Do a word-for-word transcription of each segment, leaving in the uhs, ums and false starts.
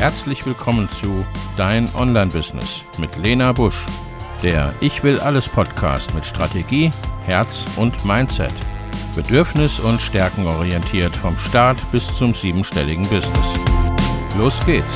Herzlich willkommen zu Dein Online-Business mit Lena Busch, der Ich will alles Podcast mit Strategie, Herz und Mindset. Bedürfnis- und stärkenorientiert vom Start bis zum siebenstelligen Business. Los geht's!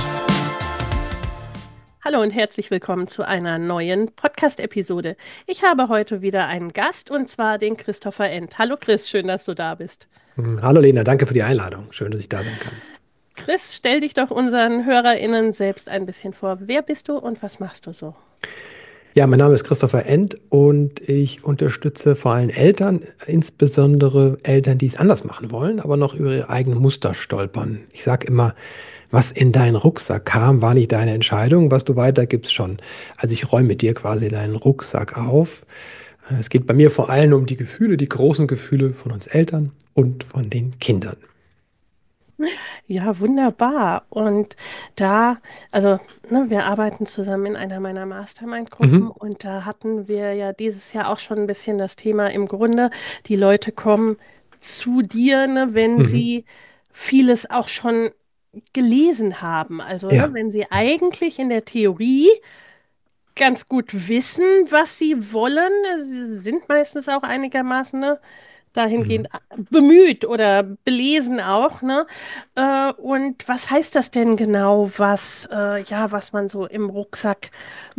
Hallo und herzlich willkommen zu einer neuen Podcast-Episode. Ich habe heute wieder einen Gast und zwar den Christopher End. Hallo Chris, schön, dass du da bist. Hallo Lena, danke für die Einladung. Schön, dass ich da sein kann. Chris, stell dich doch unseren HörerInnen selbst ein bisschen vor. Wer bist du und was machst du so? Ja, mein Name ist Christopher End und ich unterstütze vor allem Eltern, insbesondere Eltern, die es anders machen wollen, aber noch über ihre eigenen Muster stolpern. Ich sage immer, was in deinen Rucksack kam, war nicht deine Entscheidung, was du weitergibst schon. Also ich räume mit dir quasi deinen Rucksack auf. Es geht bei mir vor allem um die Gefühle, die großen Gefühle von uns Eltern und von den Kindern. Ja, wunderbar. Und da, also ne, wir arbeiten zusammen in einer meiner Mastermind-Gruppen Mhm. und da hatten wir ja dieses Jahr auch schon ein bisschen das Thema im Grunde, die Leute kommen zu dir, ne, wenn Mhm. sie vieles auch schon gelesen haben. Also ne, Ja. wenn sie eigentlich in der Theorie ganz gut wissen, was sie wollen. Sie sind meistens auch einigermaßen ne, Mhm. dahingehend bemüht oder belesen auch, ne? Äh, und was heißt das denn genau, was, äh, ja, was man so im Rucksack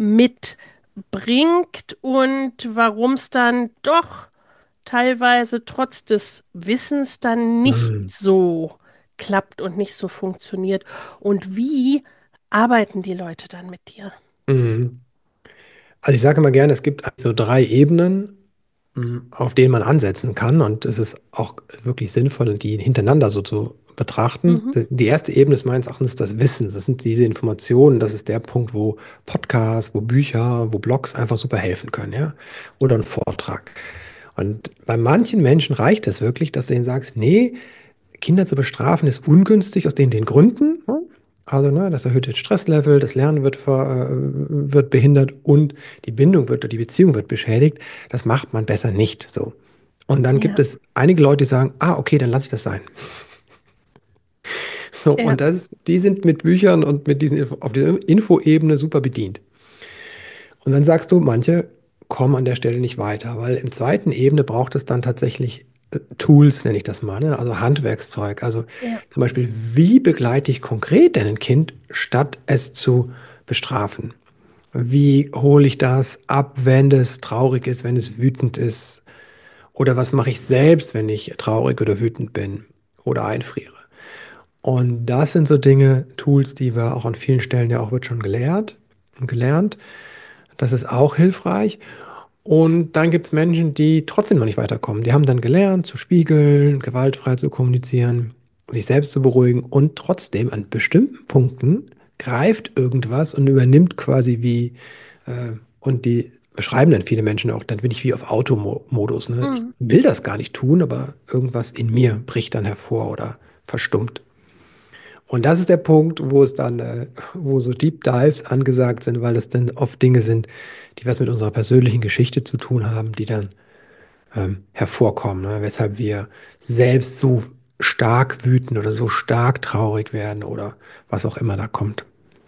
mitbringt und warum es dann doch teilweise trotz des Wissens dann nicht Mhm. so klappt und nicht so funktioniert? Und wie arbeiten die Leute dann mit dir? Mhm. Also ich sage immer gerne, es gibt so drei Ebenen, mh, auf denen man ansetzen kann und es ist auch wirklich sinnvoll, die hintereinander so zu betrachten. Mhm. Die erste Ebene ist meines Erachtens das Wissen, das sind diese Informationen, das ist der Punkt, wo Podcasts, wo Bücher, wo Blogs einfach super helfen können, ja, oder ein Vortrag. Und bei manchen Menschen reicht es wirklich, dass du ihnen sagst, nee, Kinder zu bestrafen ist ungünstig aus den, den Gründen. Ne? Also, ne, das erhöht den Stresslevel, das Lernen wird, ver, äh, wird behindert und die Bindung wird oder die Beziehung wird beschädigt. Das macht man besser nicht so. Und dann gibt Ja, es einige Leute, die sagen, ah, okay, dann lasse ich das sein. So, ja, und das ist, die sind mit Büchern und mit diesen Info, auf dieser Infoebene super bedient. Und dann sagst du, manche kommen an der Stelle nicht weiter, weil im zweiten Ebene braucht es dann tatsächlich äh, Tools, nenne ich das mal, ne? Also Handwerkszeug. Also ja. zum Beispiel, wie begleite ich konkret denn ein Kind, statt es zu bestrafen? Wie hole ich das ab, wenn es traurig ist, wenn es wütend ist? Oder was mache ich selbst, wenn ich traurig oder wütend bin oder einfriere? Und das sind so Dinge, Tools, die wir auch an vielen Stellen ja auch wird schon gelehrt und gelernt. Das ist auch hilfreich. Und dann gibt es Menschen, die trotzdem noch nicht weiterkommen. Die haben dann gelernt, zu spiegeln, gewaltfrei zu kommunizieren, sich selbst zu beruhigen und trotzdem an bestimmten Punkten greift irgendwas und übernimmt quasi wie, äh, und die beschreiben dann viele Menschen auch, dann bin ich wie auf Automodus. Ne? Ich Mhm. will das gar nicht tun, aber irgendwas in mir bricht dann hervor oder verstummt. Und das ist der Punkt, wo es dann, äh, wo so Deep Dives angesagt sind, weil es dann oft Dinge sind, die was mit unserer persönlichen Geschichte zu tun haben, die dann ähm, hervorkommen, ne? Weshalb wir selbst so stark wüten oder so stark traurig werden oder was auch immer da kommt.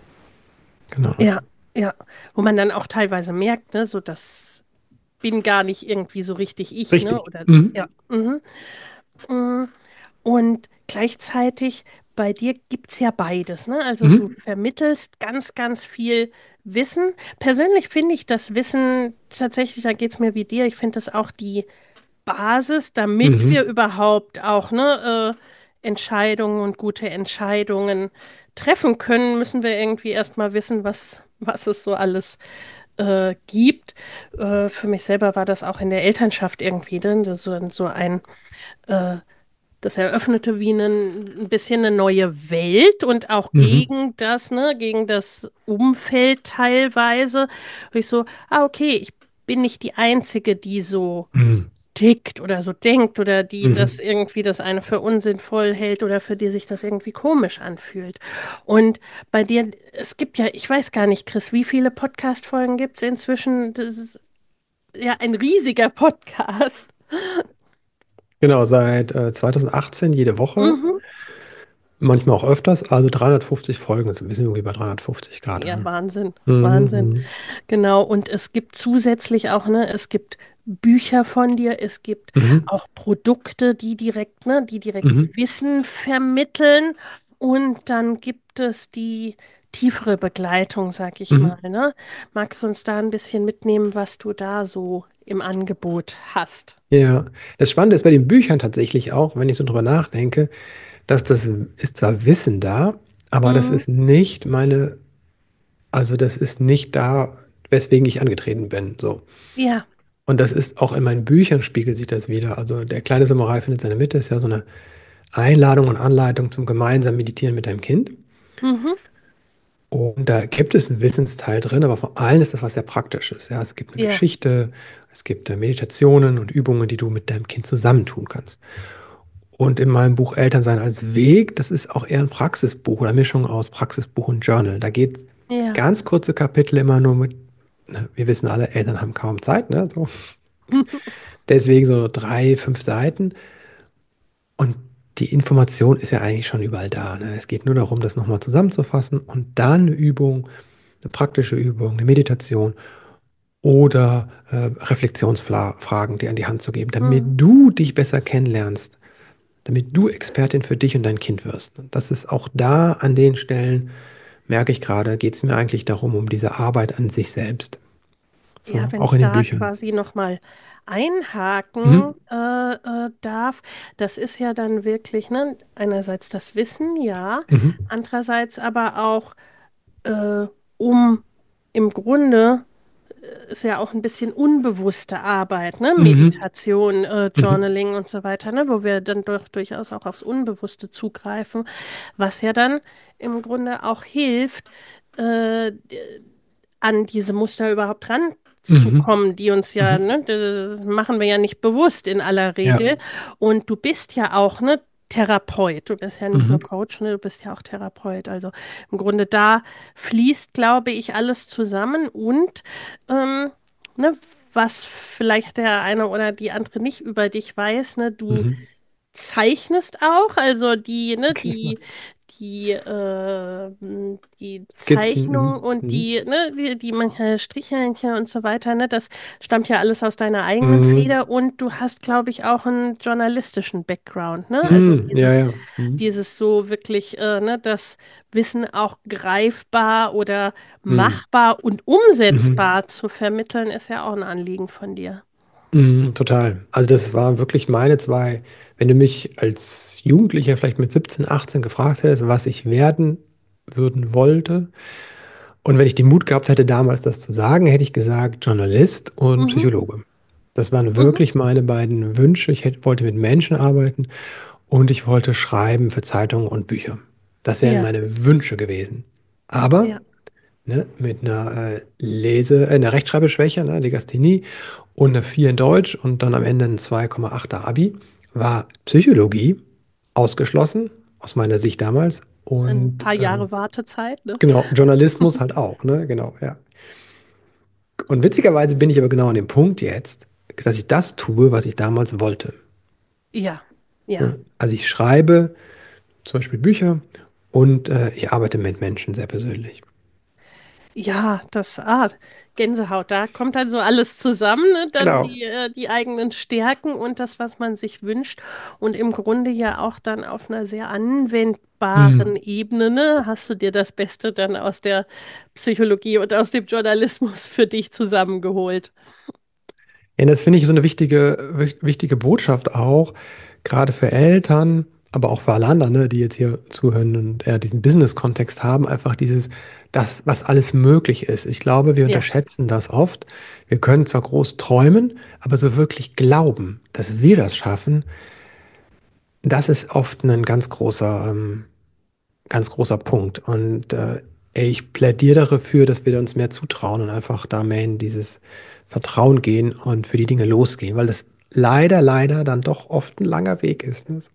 Genau. Ja, ja. Wo man dann auch teilweise merkt, ne, so das bin gar nicht irgendwie so richtig ich, ne? Richtig. Oder Mhm. ja. Mhm. Mm. Und gleichzeitig bei dir gibt es ja beides, ne? Also du Mhm. vermittelst ganz, ganz viel Wissen. Persönlich finde ich das Wissen tatsächlich, da geht es mir wie dir, ich finde das auch die Basis, damit wir Mhm. überhaupt auch ne, äh, Entscheidungen und gute Entscheidungen treffen können, müssen wir irgendwie erstmal wissen, was, was es so alles äh, gibt. Äh, für mich selber war das auch in der Elternschaft irgendwie dann so, so ein, äh, das eröffnete wie ein, ein bisschen eine neue Welt und auch Mhm. gegen das, ne, gegen das Umfeld teilweise. Wo ich so, ah, okay, ich bin nicht die Einzige, die so Mhm. tickt oder so denkt oder die das Mhm. irgendwie das eine für unsinnvoll hält oder für die sich das irgendwie komisch anfühlt. Und bei dir, es gibt ja, ich weiß gar nicht, Chris, wie viele Podcast-Folgen gibt es inzwischen? Das ist ja ein riesiger Podcast. Genau, seit äh, zwanzig achtzehn jede Woche. Mhm. Manchmal auch öfters, also dreihundertfünfzig Folgen, sind wir sind irgendwie bei dreihundertfünfzig gerade. Ja, Ne? Wahnsinn, Wahnsinn. Mhm. Genau. Und es gibt zusätzlich auch, ne, es gibt Bücher von dir, es gibt Mhm. auch Produkte, die direkt, ne, die direkt Mhm. Wissen vermitteln. Und dann gibt es die tiefere Begleitung, sag ich mal, Mhm. ne? Magst du uns da ein bisschen mitnehmen, was du da so im Angebot hast? Ja, das Spannende ist bei den Büchern tatsächlich auch, wenn ich so drüber nachdenke, dass das ist zwar Wissen da, aber das Mhm. ist nicht meine, also das ist nicht da, weswegen ich angetreten bin. So. Ja. Und das ist auch in meinen Büchern spiegelt sich das wieder. Also der kleine Samurai findet seine Mitte, ist ja so eine Einladung und Anleitung zum gemeinsamen Meditieren mit deinem Kind. Mhm. Und da gibt es einen Wissensteil drin, aber vor allem ist das was sehr Praktisches. Ja, es gibt eine Ja. Geschichte, es gibt äh, Meditationen und Übungen, die du mit deinem Kind zusammentun kannst. Und in meinem Buch Elternsein als Weg, das ist auch eher ein Praxisbuch oder Mischung aus Praxisbuch und Journal. Da geht Ja. ganz kurze Kapitel immer nur mit, ne, wir wissen alle, Eltern haben kaum Zeit, ne? So. Deswegen so drei, fünf Seiten. Und die Information ist ja eigentlich schon überall da. Ne? Es geht nur darum, das nochmal zusammenzufassen und dann eine Übung, eine praktische Übung, eine Meditation oder äh, Reflexionsfragen dir an die Hand zu geben, damit Mhm. du dich besser kennenlernst, damit du Expertin für dich und dein Kind wirst. Und das ist auch da an den Stellen, merke ich gerade, geht es mir eigentlich darum, um diese Arbeit an sich selbst. Ja, So, wenn auch ich in den da Büchern. quasi nochmal einhaken Mhm. äh, äh, darf, das ist ja dann wirklich, ne, einerseits das Wissen, ja, Mhm. andererseits aber auch, äh, um im Grunde ist ja auch ein bisschen unbewusste Arbeit, ne? Mhm. Meditation, äh, Mhm. Journaling und so weiter, ne? Wo wir dann doch durchaus auch aufs Unbewusste zugreifen, was ja dann im Grunde auch hilft, äh, d- an diese Muster überhaupt Mhm. ranzukommen, die uns ja, Mhm. ne, das machen wir ja nicht bewusst in aller Ja. Regel. Und du bist ja auch, ne, Therapeut. Du bist ja nicht nur Mhm. Coach, ne, du bist ja auch Therapeut. Also im Grunde da fließt, glaube ich, alles zusammen und ähm, ne, was vielleicht der eine oder die andere nicht über dich weiß, ne, du Mhm. zeichnest auch, also die, ne, Genau. die, die, äh, m, die Zeichnung Skizzen. und Mhm. die, ne, die, die manche Strichelchen und so weiter, ne, das stammt ja alles aus deiner eigenen Mhm. Feder und du hast, glaube ich, auch einen journalistischen Background, ne? Also Mhm. Ja, dieses, ja. Mhm. dieses so wirklich, äh, ne, das Wissen auch greifbar oder Mhm. machbar und Mhm. umsetzbar zu vermitteln, ist ja auch ein Anliegen von dir. Mhm. Total. Also das waren wirklich meine zwei, wenn du mich als Jugendlicher vielleicht mit siebzehn, achtzehn gefragt hättest, was ich werden würden wollte, und wenn ich den Mut gehabt hätte, damals das zu sagen, hätte ich gesagt, Journalist und Mhm, Psychologe. Das waren mhm, wirklich meine beiden Wünsche. Ich hätte, wollte mit Menschen arbeiten und ich wollte schreiben für Zeitungen und Bücher. Das wären ja, meine Wünsche gewesen. Aber ja. ne, mit einer äh, Lese, äh, einer Rechtschreibschwäche, ne, Legasthenie und einer vier in Deutsch und dann am Ende ein zwei Komma achter Abi, war Psychologie ausgeschlossen, aus meiner Sicht damals. Ein Und paar ähm, Jahre Wartezeit, ne? genau, Journalismus halt auch, ne? Genau, ja. Und witzigerweise bin ich aber genau an dem Punkt jetzt, dass ich das tue, was ich damals wollte. Ja, ja. Ne? Also ich schreibe zum Beispiel Bücher und äh, ich arbeite mit Menschen sehr persönlich. Ja, das ah, Gänsehaut, da kommt dann so alles zusammen, ne? Dann Genau. die, äh, die eigenen Stärken und das, was man sich wünscht. Und im Grunde ja auch dann auf einer sehr anwendbaren Hm. Ebene, ne? Hast du dir das Beste dann aus der Psychologie und aus dem Journalismus für dich zusammengeholt. Ja, das finde ich so eine wichtige, wich- wichtige Botschaft auch, gerade für Eltern, aber auch für alle anderen, ne, die jetzt hier zuhören und eher diesen Business-Kontext haben, einfach dieses, das, was alles möglich ist. Ich glaube, wir Ja, unterschätzen das oft. Wir können zwar groß träumen, aber so wirklich glauben, dass wir das schaffen, das ist oft ein ganz großer, ähm, ganz großer Punkt. Und äh, ich plädiere dafür, dass wir uns mehr zutrauen und einfach da mehr in dieses Vertrauen gehen und für die Dinge losgehen, weil das leider, leider dann doch oft ein langer Weg ist. Ne? So.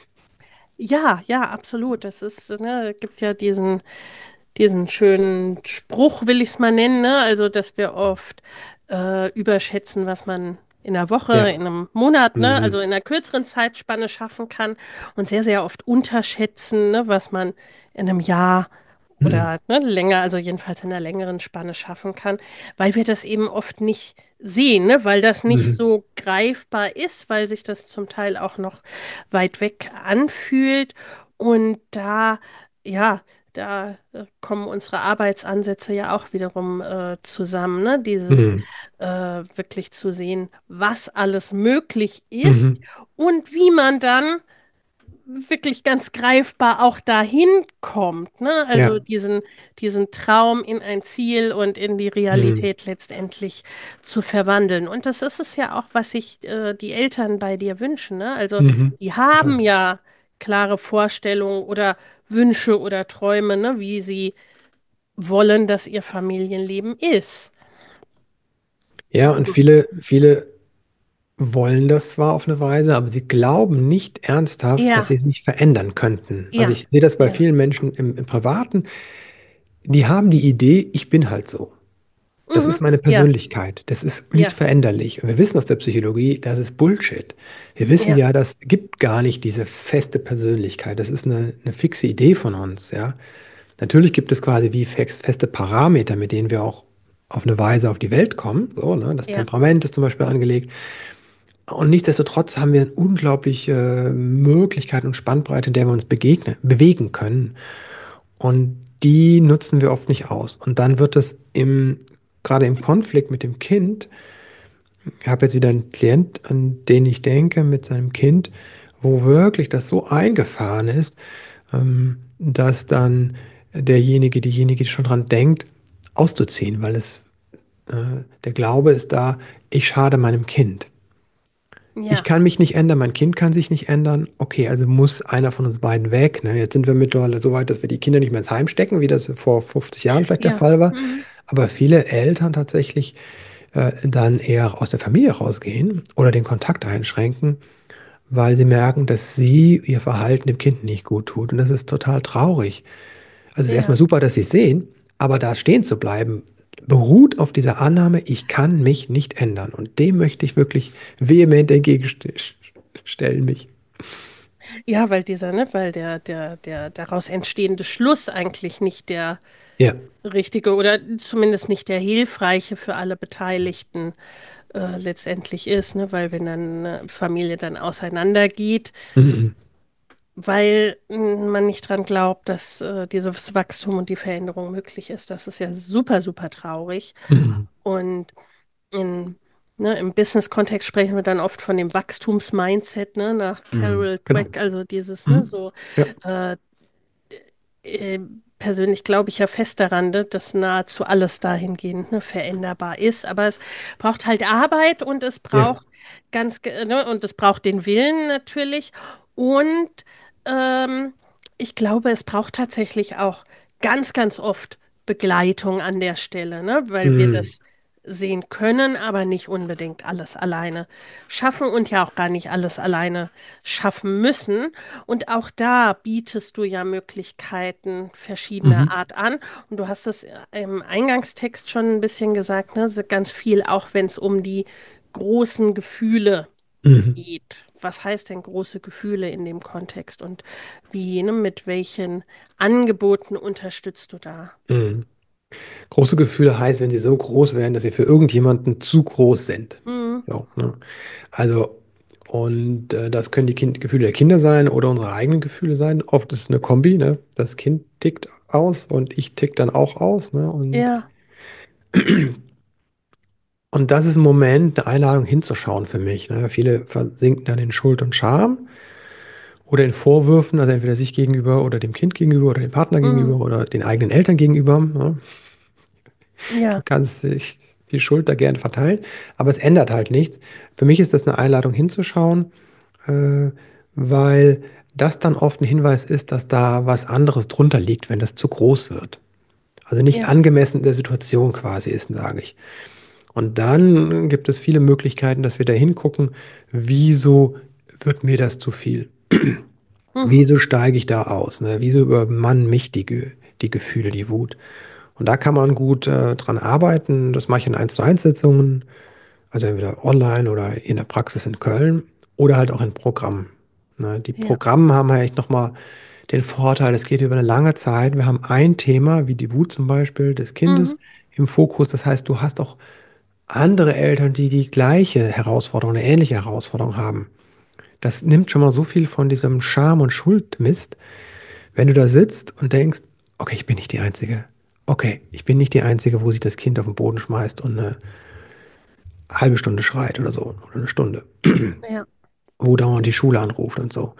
ja, ja, absolut. Das ist, ne, gibt ja diesen, diesen schönen Spruch, will ich es mal nennen, ne? Also, dass wir oft äh, überschätzen, was man in einer Woche, Ja. in einem Monat, ne, also Mhm. in einer kürzeren Zeitspanne schaffen kann und sehr, sehr oft unterschätzen, ne, was man in einem Jahr Mhm. oder ne, länger, also jedenfalls in einer längeren Spanne schaffen kann, weil wir das eben oft nicht sehen, ne, weil das nicht Mhm. so greifbar ist, weil sich das zum Teil auch noch weit weg anfühlt. Und da, ja, da äh, kommen unsere Arbeitsansätze ja auch wiederum äh, zusammen, ne? Dieses Mhm. äh, wirklich zu sehen, was alles möglich ist Mhm. und wie man dann wirklich ganz greifbar auch dahin kommt, ne? Ja. Also diesen, diesen Traum in ein Ziel und in die Mhm. Realität letztendlich zu verwandeln. Und das ist es ja auch, was sich äh, die Eltern bei dir wünschen, ne? Also Mhm. die Total. haben ja klare Vorstellungen oder Wünsche oder Träume, ne? Wie sie wollen, dass ihr Familienleben ist. Ja, und Also, viele, viele wollen das zwar auf eine Weise, aber sie glauben nicht ernsthaft, dass ja, sie sich verändern könnten. Also ja, ich sehe das bei ja. vielen Menschen im, im Privaten, die haben die Idee, ich bin halt so. Das Mhm. ist meine Ja, Persönlichkeit. Das ist nicht ja, veränderlich. Und wir wissen aus der Psychologie, das ist Bullshit. Wir wissen ja, ja, das gibt gar nicht diese feste Persönlichkeit. Das ist eine, eine fixe Idee von uns, ja. Natürlich gibt es quasi wie fex- feste Parameter, mit denen wir auch auf eine Weise auf die Welt kommen. So, ne? Das ja, Temperament ist zum Beispiel angelegt. Und nichtsdestotrotz haben wir unglaubliche Möglichkeiten und Spannbreite, in der wir uns begegnen, bewegen können. Und die nutzen wir oft nicht aus. Und dann wird es im, gerade im Konflikt mit dem Kind, ich habe jetzt wieder einen Klient, an den ich denke, mit seinem Kind, wo wirklich das so eingefahren ist, ähm, dass dann derjenige, diejenige schon dran denkt, auszuziehen, weil es, äh, der Glaube ist da, ich schade meinem Kind. Ich ja, kann mich nicht ändern, mein Kind kann sich nicht ändern. Okay, also muss einer von uns beiden weg. Ne? Jetzt sind wir mittlerweile so weit, dass wir die Kinder nicht mehr ins Heim stecken, wie das vor fünfzig Jahren vielleicht der ja. Fall war. Mhm. Aber viele Eltern tatsächlich äh, dann eher aus der Familie rausgehen oder den Kontakt einschränken, weil sie merken, dass sie ihr Verhalten dem Kind nicht gut tut. Und das ist total traurig. Also es ist erstmal Ja. super, dass sie es sehen, aber da stehen zu bleiben, beruht auf dieser Annahme, ich kann mich nicht ändern. Und dem möchte ich wirklich vehement entgegenstellen mich. Ja, weil dieser, ne, weil der, der, der daraus entstehende Schluss eigentlich nicht der Ja. richtige oder zumindest nicht der hilfreiche für alle Beteiligten äh, letztendlich ist, ne? Weil wenn dann eine Familie dann auseinandergeht, Mhm. weil mm, man nicht dran glaubt, dass äh, dieses Wachstum und die Veränderung möglich ist, das ist ja super, super traurig. Mhm. Und in, ne, im Business-Kontext sprechen wir dann oft von dem Wachstums-Mindset, ne, nach Mhm. Carol Genau. Dweck, also dieses, ne, Mhm. so Ja. äh, äh, persönlich glaube ich ja fest daran, ne, dass nahezu alles dahingehend ne, veränderbar ist. Aber es braucht halt Arbeit und es Ja. braucht ganz, ge- ne, und es braucht den Willen natürlich. Und ähm, ich glaube, es braucht tatsächlich auch ganz, ganz oft Begleitung an der Stelle, ne, weil wir Mhm. das sehen können, aber nicht unbedingt alles alleine schaffen und ja auch gar nicht alles alleine schaffen müssen. Und auch da bietest du ja Möglichkeiten verschiedener Mhm. Art an. Und du hast es im Eingangstext schon ein bisschen gesagt, ne? So ganz viel, auch wenn es um die großen Gefühle Mhm. geht. Was heißt denn große Gefühle in dem Kontext und wie, ne, mit welchen Angeboten unterstützt du da? Mhm. Große Gefühle heißt, wenn sie so groß werden, dass sie für irgendjemanden zu groß sind. Mhm. So, ne? Also, und äh, das können die kind Gefühle der Kinder sein oder unsere eigenen Gefühle sein. Oft ist es eine Kombi, ne? Das Kind tickt aus und ich tick dann auch aus, ne? Und, Ja, und das ist ein Moment, eine Einladung hinzuschauen für mich. Ne? Viele versinken dann in Schuld und Scham oder in Vorwürfen, also entweder sich gegenüber oder dem Kind gegenüber oder dem Partner mhm. gegenüber oder den eigenen Eltern gegenüber. Ne? Du Ja, kannst dich die Schuld da gerne verteilen, aber es ändert halt nichts. Für mich ist das eine Einladung hinzuschauen, äh, weil das dann oft ein Hinweis ist, dass da was anderes drunter liegt, wenn das zu groß wird. Also nicht ja, angemessen der Situation quasi ist, sage ich. Und dann gibt es viele Möglichkeiten, dass wir da hingucken, wieso wird mir das zu viel? mhm. Wieso steige ich da aus? Ne? Wieso übermannen mich die, Ge- die Gefühle, die Wut? Und da kann man gut äh, dran arbeiten. Das mache ich in eins zu eins Sitzungen. Also entweder online oder in der Praxis in Köln oder halt auch in Programmen. Ne, die Ja. Programme haben ja echt nochmal den Vorteil, es geht über eine lange Zeit. Wir haben ein Thema, wie die Wut zum Beispiel des Kindes Mhm. im Fokus. Das heißt, du hast auch andere Eltern, die die gleiche Herausforderung, eine ähnliche Herausforderung haben. Das nimmt schon mal so viel von diesem Scham- und Schuldmist, wenn du da sitzt und denkst, okay, ich bin nicht die Einzige. Okay, ich bin nicht die Einzige, wo sich das Kind auf den Boden schmeißt und eine halbe Stunde schreit oder so, oder eine Stunde, Ja. wo dauernd die Schule anruft und so.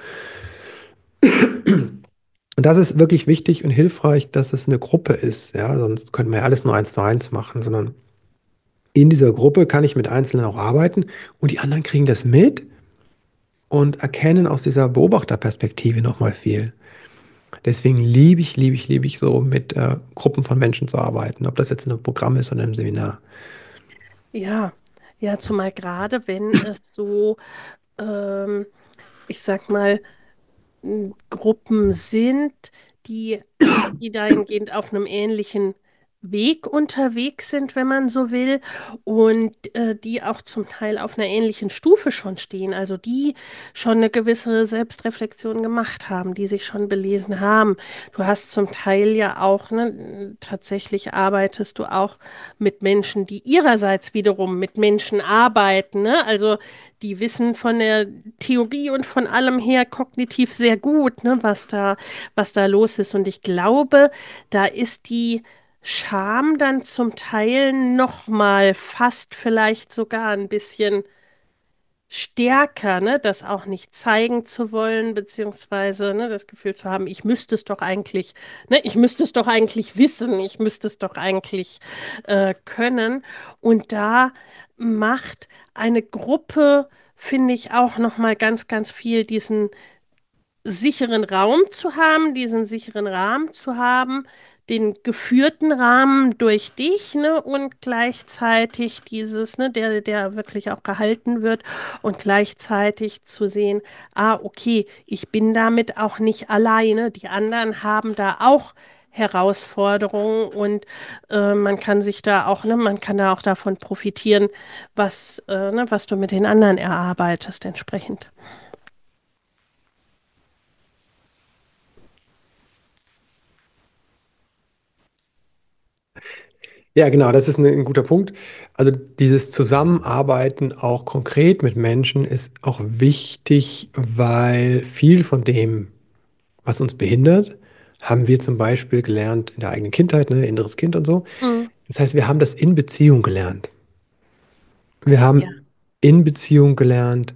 Und das ist wirklich wichtig und hilfreich, dass es eine Gruppe ist. Ja, sonst könnten wir ja alles nur eins zu eins machen, sondern in dieser Gruppe kann ich mit Einzelnen auch arbeiten und die anderen kriegen das mit und erkennen aus dieser Beobachterperspektive nochmal viel. Deswegen liebe ich, liebe ich, liebe ich so mit äh, Gruppen von Menschen zu arbeiten, ob das jetzt in einem Programm ist oder im Seminar. Ja. Ja, zumal gerade, wenn es so, ähm, ich sag mal, m, Gruppen sind, die, die dahingehend auf einem ähnlichen Weg unterwegs sind, wenn man so will, und äh, die auch zum Teil auf einer ähnlichen Stufe schon stehen, also die schon eine gewisse Selbstreflexion gemacht haben, die sich schon belesen haben. Du hast zum Teil ja auch, ne, tatsächlich arbeitest du auch mit Menschen, die ihrerseits wiederum mit Menschen arbeiten, ne? Also die wissen von der Theorie und von allem her kognitiv sehr gut, ne, was da, was da los ist. Und ich glaube, da ist die Scham dann zum Teil noch mal fast vielleicht sogar ein bisschen stärker, ne, das auch nicht zeigen zu wollen, beziehungsweise, ne, das Gefühl zu haben, ich müsste es doch eigentlich, ne, ich müsste es doch eigentlich wissen, ich müsste es doch eigentlich äh, können. Und da macht eine Gruppe, finde ich, auch noch mal ganz, ganz viel diesen sicheren Raum zu haben, diesen sicheren Rahmen zu haben, den geführten Rahmen durch dich, ne, und gleichzeitig dieses, ne, der, der wirklich auch gehalten wird und gleichzeitig zu sehen, ah, okay, ich bin damit auch nicht alleine, die anderen haben da auch Herausforderungen und äh, man kann sich da auch, ne, man kann da auch davon profitieren, was, äh, ne, was du mit den anderen erarbeitest entsprechend. Ja, genau, das ist ein, ein guter Punkt. Also dieses Zusammenarbeiten auch konkret mit Menschen ist auch wichtig, weil viel von dem, was uns behindert, haben wir zum Beispiel gelernt in der eigenen Kindheit, ne, inneres Kind und so. Mhm. Das heißt, wir haben das in Beziehung gelernt. Wir Ja. haben in Beziehung gelernt,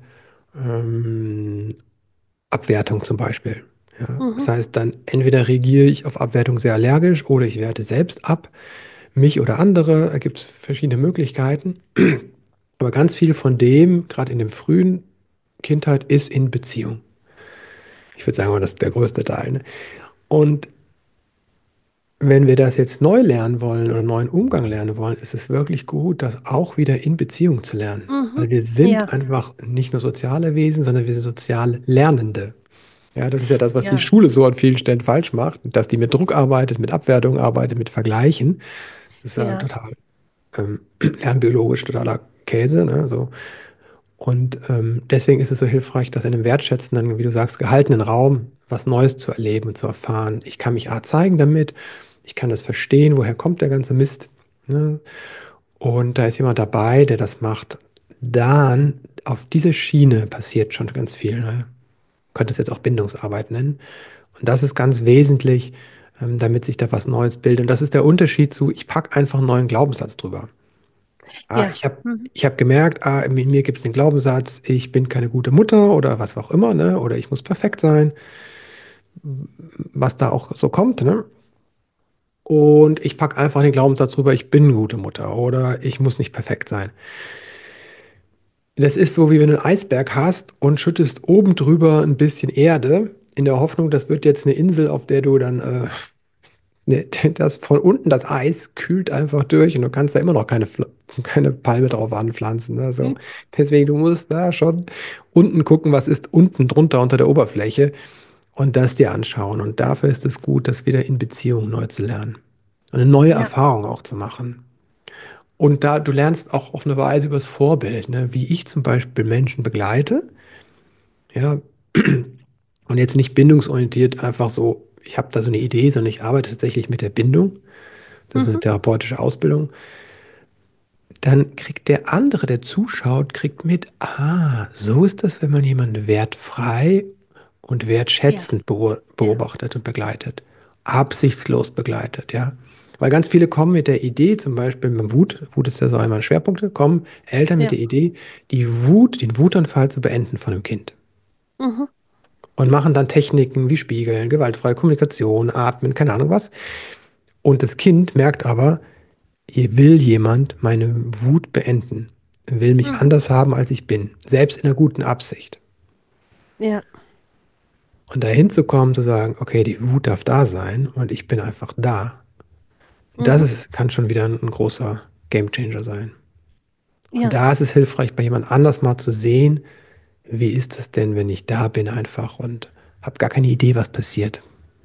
ähm, Abwertung zum Beispiel. Ja, das Mhm. heißt, dann entweder reagiere ich auf Abwertung sehr allergisch oder ich werte selbst ab, mich oder andere. Da gibt es verschiedene Möglichkeiten. Aber ganz viel von dem, gerade in dem frühen Kindheit, ist in Beziehung. Ich würde sagen, das ist der größte Teil. Ne? Und wenn wir das jetzt neu lernen wollen oder neuen Umgang lernen wollen, ist es wirklich gut, das auch wieder in Beziehung zu lernen. Mhm. Weil wir sind Ja, einfach nicht nur soziale Wesen, sondern wir sind sozial Lernende. Ja, das ist ja das, was die ja, Schule so an vielen Stellen falsch macht, dass die mit Druck arbeitet, mit Abwertung arbeitet, mit Vergleichen. Das ist ja ja, total ähm, lernbiologisch totaler Käse. Ne? So. Und ähm, deswegen ist es so hilfreich, dass in einem wertschätzenden, wie du sagst, gehaltenen Raum was Neues zu erleben und zu erfahren. Ich kann mich A zeigen damit, ich kann das verstehen, woher kommt der ganze Mist. Ne? Und da ist jemand dabei, der das macht. Dann auf diese Schiene passiert schon ganz viel. Ne? Könnte es jetzt auch Bindungsarbeit nennen. Und das ist ganz wesentlich, ähm, damit sich da was Neues bildet. Und das ist der Unterschied zu, ich packe einfach einen neuen Glaubenssatz drüber. Ah, ja. ich habe Mhm. ich hab gemerkt, ah, in mir gibt es den Glaubenssatz, ich bin keine gute Mutter oder was auch immer, ne? Oder ich muss perfekt sein, was da auch so kommt, ne? Und ich packe einfach den Glaubenssatz drüber, ich bin eine gute Mutter oder ich muss nicht perfekt sein. Das ist so, wie wenn du einen Eisberg hast und schüttest oben drüber ein bisschen Erde, in der Hoffnung, das wird jetzt eine Insel, auf der du dann äh, ne, das von unten das Eis kühlt einfach durch und du kannst da immer noch keine, Pfl- keine Palme drauf anpflanzen. Ne? So. Mhm. Deswegen, du musst da schon unten gucken, was ist unten drunter unter der Oberfläche und das dir anschauen. Und dafür ist es gut, das wieder in Beziehung neu zu lernen. Und eine neue Ja, Erfahrung auch zu machen. Und da, du lernst auch auf eine Weise übers Vorbild, ne? Wie ich zum Beispiel Menschen begleite, ja, und jetzt nicht bindungsorientiert einfach so, ich habe da so eine Idee, sondern ich arbeite tatsächlich mit der Bindung. Das ist eine Mhm. therapeutische Ausbildung. Dann kriegt der andere, der zuschaut, kriegt mit, ah, so ist das, wenn man jemanden wertfrei und Ja, wertschätzend beo- ja. beobachtet und begleitet. Absichtslos begleitet, ja. Weil ganz viele kommen mit der Idee, zum Beispiel mit Wut, Wut ist ja so einmal ein Schwerpunkt, kommen Eltern mit Ja. der Idee, die Wut, den Wutanfall zu beenden von dem Kind. Mhm. Und machen dann Techniken wie Spiegeln, gewaltfreie Kommunikation, Atmen, keine Ahnung was. Und das Kind merkt aber, hier will jemand meine Wut beenden, will mich Mhm. anders haben, als ich bin, selbst in einer guten Absicht. Ja. Und dahin zu kommen, zu sagen, okay, die Wut darf da sein und ich bin einfach da, das Mhm. ist, kann schon wieder ein, ein großer Gamechanger sein. Und Ja. da ist es hilfreich, bei jemand anders mal zu sehen, wie ist es denn, wenn ich da bin einfach und habe gar keine Idee, was passiert.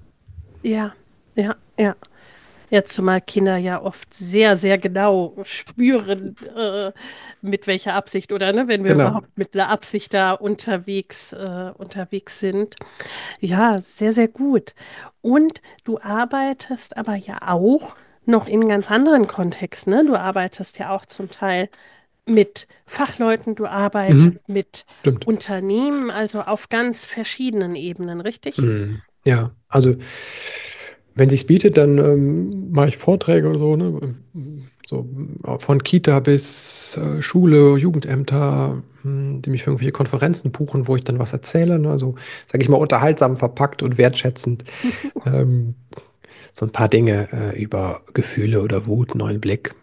Ja. Ja. Ja. Ja, zumal Kinder ja oft sehr, sehr genau spüren, äh, mit welcher Absicht oder ne, wenn wir Genau. überhaupt mit der Absicht da unterwegs, äh, unterwegs sind. Ja, sehr, sehr gut. Und du arbeitest aber ja auch noch in ganz anderen Kontexten, ne? Du arbeitest ja auch zum Teil mit Fachleuten, du arbeitest Mhm. mit Stimmt. Unternehmen, also auf ganz verschiedenen Ebenen, richtig? Mhm. Ja, also wenn sich's bietet, dann ähm, mache ich Vorträge oder so, ne? So äh, von Kita bis äh, Schule, Jugendämter, hm, die mich für irgendwelche Konferenzen buchen, wo ich dann was erzähle, ne? Also, sage ich mal, unterhaltsam verpackt und wertschätzend. Ähm, so ein paar Dinge äh, über Gefühle oder Wut, neuen Blick.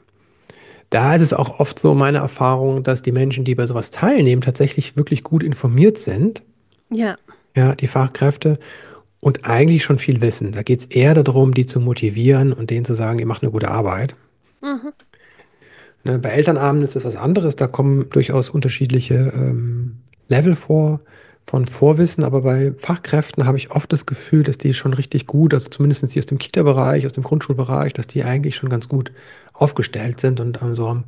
Da ist es auch oft so meine Erfahrung, dass die Menschen, die bei sowas teilnehmen, tatsächlich wirklich gut informiert sind. Ja. Ja, die Fachkräfte. Und eigentlich schon viel wissen. Da geht es eher darum, die zu motivieren und denen zu sagen, ihr macht eine gute Arbeit. Mhm. Ne, bei Elternabenden ist das was anderes. Da kommen durchaus unterschiedliche ähm, Level vor von Vorwissen. Aber bei Fachkräften habe ich oft das Gefühl, dass die schon richtig gut, also zumindest die aus dem Kita-Bereich, aus dem Grundschulbereich, dass die eigentlich schon ganz gut aufgestellt sind und ähm, so am,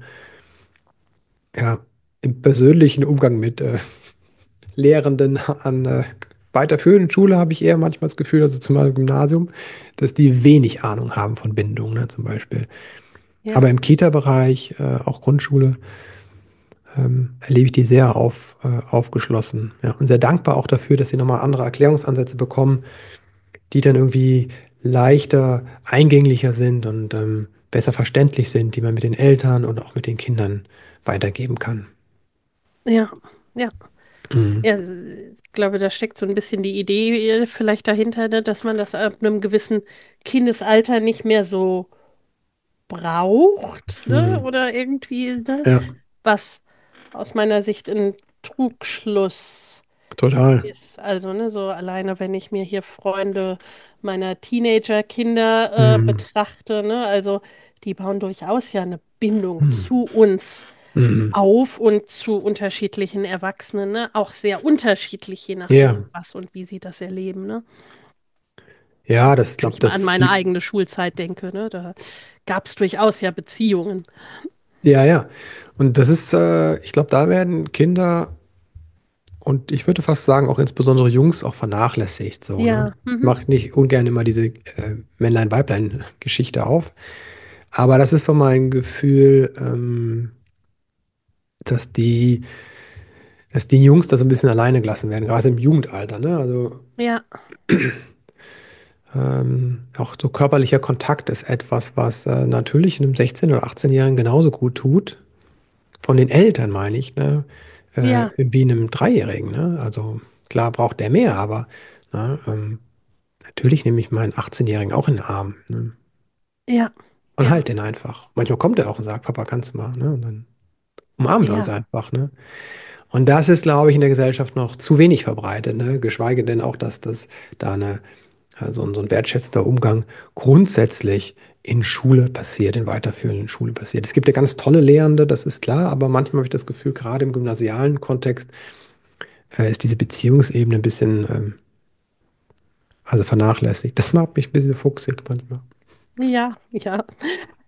ja, im persönlichen Umgang mit äh, Lehrenden an äh, weiterführenden Schule habe ich eher manchmal das Gefühl, also zum Beispiel im Gymnasium, dass die wenig Ahnung haben von Bindung, ne, zum Beispiel. Ja. Aber im Kita-Bereich, äh, auch Grundschule, ähm, erlebe ich die sehr auf, äh, aufgeschlossen. Ja, und sehr dankbar auch dafür, dass sie nochmal andere Erklärungsansätze bekommen, die dann irgendwie leichter, eingänglicher sind und ähm, besser verständlich sind, die man mit den Eltern und auch mit den Kindern weitergeben kann. Ja. Ja. Mhm. Ja, ich glaube, da steckt so ein bisschen die Idee äh, vielleicht dahinter, ne, dass man das ab einem gewissen Kindesalter nicht mehr so braucht, ne? Mhm. Oder irgendwie, ne? Ja, Was aus meiner Sicht ein Trugschluss total. ist. Also, ne, so alleine, wenn ich mir hier Freunde meiner Teenager-Kinder äh, Mhm. betrachte, ne? Also, die bauen durchaus ja eine Bindung Mhm. zu uns Mhm. auf und zu unterschiedlichen Erwachsenen, ne? Auch sehr unterschiedlich, je nachdem, Ja, was und wie sie das erleben, ne? ja, das Wenn glaube, ich mal an das meine sieht, eigene Schulzeit denke, ne? Da gab es durchaus ja Beziehungen. ja, ja. Und das ist, äh, ich glaube, da werden Kinder und ich würde fast sagen, auch insbesondere Jungs auch vernachlässigt, so, ne? Ja, Ich mhm. mache nicht ungern immer diese äh, Männlein-Weiblein-Geschichte auf, aber das ist so mein Gefühl, ähm, dass die, dass die Jungs da so ein bisschen alleine gelassen werden, gerade im Jugendalter, ne? Also Ja, ähm, auch so körperlicher Kontakt ist etwas, was äh, natürlich einem sechzehn- oder achtzehn-Jährigen genauso gut tut. Von den Eltern meine ich, ne? Äh, ja, wie einem Dreijährigen, ne? Also klar braucht der mehr, aber ne, ähm, natürlich nehme ich meinen achtzehn-Jährigen auch in den Arm, ne? ja, Und ja, halt den einfach. Manchmal kommt er auch und sagt, Papa, kannst du mal, ne? Und dann umarmen wir uns ja, einfach, ne? Und das ist, glaube ich, in der Gesellschaft noch zu wenig verbreitet, ne? Geschweige denn auch, dass das da eine, äh, so ein, so ein wertschätzender Umgang grundsätzlich in Schule passiert, in weiterführenden Schule passiert. Es gibt ja ganz tolle Lehrende, das ist klar, aber manchmal habe ich das Gefühl, gerade im gymnasialen Kontext äh, ist diese Beziehungsebene ein bisschen, ähm, also vernachlässigt. Das macht mich ein bisschen fuchsig manchmal. ja, ja.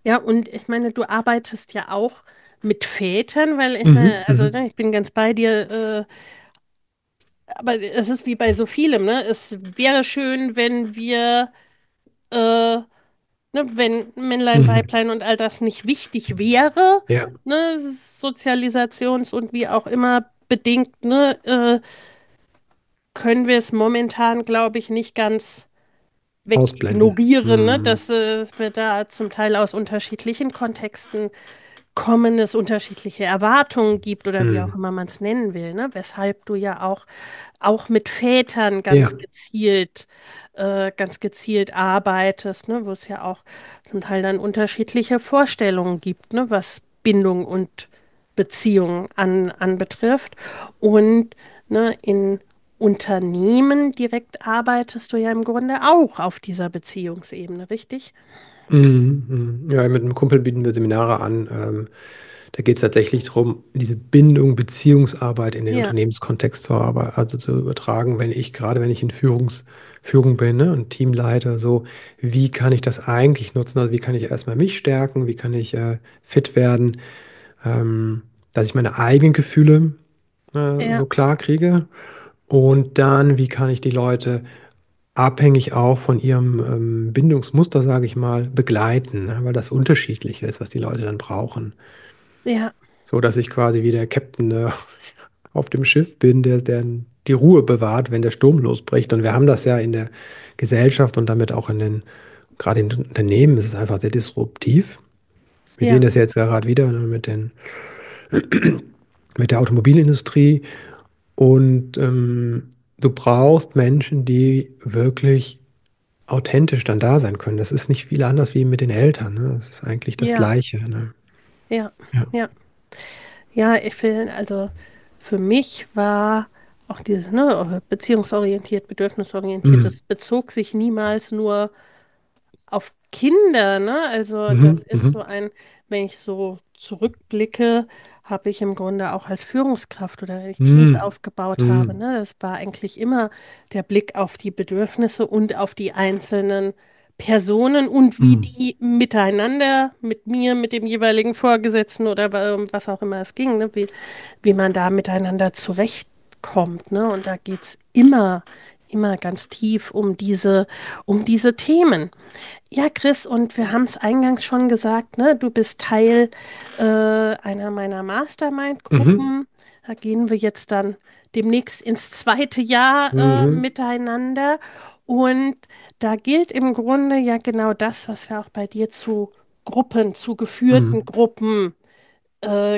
Ja, und ich meine, du arbeitest ja auch mit Vätern, weil ich Mhm, meine, also mhm. ne, ich bin ganz bei dir, äh, aber es ist wie bei so vielem, ne? Es wäre schön, wenn wir, äh, ne, wenn Männlein, Mhm. Weiblein und all das nicht wichtig wäre, Ja, ne, sozialisations- und wie auch immer bedingt, ne, äh, können wir es momentan, glaube ich, nicht ganz ausblenden. wegignorieren, ne, Mhm. dass, äh, dass wir da zum Teil aus unterschiedlichen Kontexten kommen, es unterschiedliche Erwartungen gibt oder wie auch Mhm. immer man es nennen will, ne? Weshalb du ja auch, auch mit Vätern Ja. ganz gezielt, äh, ganz gezielt arbeitest, ne? Wo es ja auch zum Teil dann unterschiedliche Vorstellungen gibt, ne? Was Bindung und Beziehung an, anbetrifft. Und ne, in Unternehmen direkt arbeitest du ja im Grunde auch auf dieser Beziehungsebene, richtig? Mhm. Mhm. Ja, mit einem Kumpel bieten wir Seminare an. Ähm, da geht es tatsächlich darum, diese Bindung, Beziehungsarbeit in den Ja, Unternehmenskontext zu arbeiten, also zu übertragen, wenn ich, gerade wenn ich in Führungs, Führung bin, ne, und Teamleiter, so, wie kann ich das eigentlich nutzen? Also wie kann ich erstmal mich stärken, wie kann ich äh, fit werden, ähm, dass ich meine eigenen Gefühle äh, ja, so klar kriege. Und dann, wie kann ich die Leute abhängig auch von ihrem ähm, Bindungsmuster, sage ich mal, begleiten, ne? Weil das unterschiedlich ist, was die Leute dann brauchen. ja, So dass ich quasi wie der Captain äh, auf dem Schiff bin, der, der die Ruhe bewahrt, wenn der Sturm losbricht. Und wir haben das ja in der Gesellschaft und damit auch in den, gerade in den Unternehmen, ist es einfach sehr disruptiv. Wir sehen ja, das jetzt ja gerade wieder, ne, mit den, mit der Automobilindustrie. Und ähm, du brauchst Menschen, die wirklich authentisch dann da sein können. Das ist nicht viel anders wie mit den Eltern. Ne? Das ist eigentlich das ja, Gleiche. Ne? ja, Ja. ja. Ja, ich finde, also für mich war auch dieses, ne, beziehungsorientiert, bedürfnisorientiert, Mhm. das bezog sich niemals nur auf Kinder, ne? Also das Mhm. ist so Mhm. ein, wenn ich so zurückblicke, habe ich im Grunde auch als Führungskraft oder wenn ich Teams Mhm. aufgebaut habe, Mhm. ne? Das war eigentlich immer der Blick auf die Bedürfnisse und auf die einzelnen Personen und wie Mhm. die miteinander, mit mir, mit dem jeweiligen Vorgesetzten oder wa- was auch immer es ging, ne? Wie, wie man da miteinander zurechtkommt, ne? Und da geht es immer, immer ganz tief um diese, um diese Themen. Ja, Chris, und wir haben es eingangs schon gesagt, ne? Du bist Teil äh, einer meiner Mhm. Mastermind-Gruppen. Da gehen wir jetzt dann demnächst ins zweite Jahr äh, Mhm. miteinander. Und da gilt im Grunde ja genau das, was wir auch bei dir zu Gruppen, zu geführten Mhm. Gruppen äh,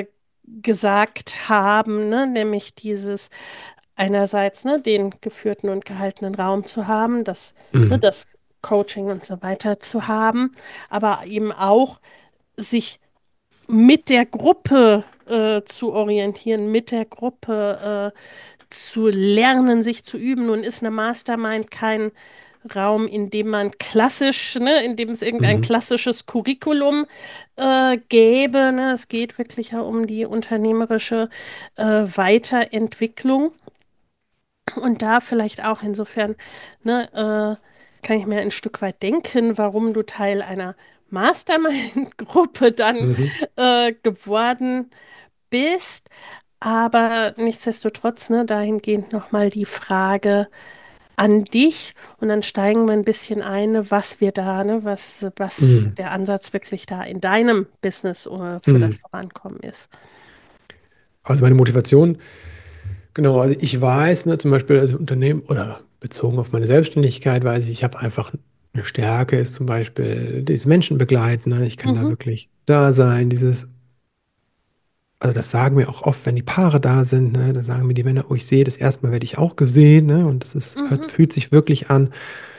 gesagt haben, ne? Nämlich dieses einerseits ne, den geführten und gehaltenen Raum zu haben, das, ne, Mhm. das Coaching und so weiter zu haben, aber eben auch sich mit der Gruppe äh, zu orientieren, mit der Gruppe äh, zu lernen, sich zu üben. Nun ist eine Mastermind kein Raum, in dem man klassisch, ne, in dem es irgendein Mhm. klassisches Curriculum äh, gäbe. Ne? Es geht wirklich ja um die unternehmerische äh, Weiterentwicklung. Und da vielleicht auch insofern, ne, äh, kann ich mir ein Stück weit denken, warum du Teil einer Mastermind-Gruppe dann Mhm. äh, geworden bist. Aber nichtsdestotrotz, ne, dahingehend nochmal die Frage an dich und dann steigen wir ein bisschen ein, was wir da, ne, was, was Mhm. der Ansatz wirklich da in deinem Business äh, für das Mhm. Vorankommen ist. Also meine Motivation, genau, also ich weiß, ne, zum Beispiel als Unternehmen oder bezogen auf meine Selbstständigkeit, weiß ich, ich habe einfach eine Stärke, ist zum Beispiel dieses Menschen begleiten. Ne? Ich kann da Mhm, wirklich da sein, dieses, also das sagen mir auch oft, wenn die Paare da sind, ne, da sagen mir die Männer, oh, ich sehe das erstmal, werde ich auch gesehen, ne? Und das ist, hört, mhm, fühlt sich wirklich an,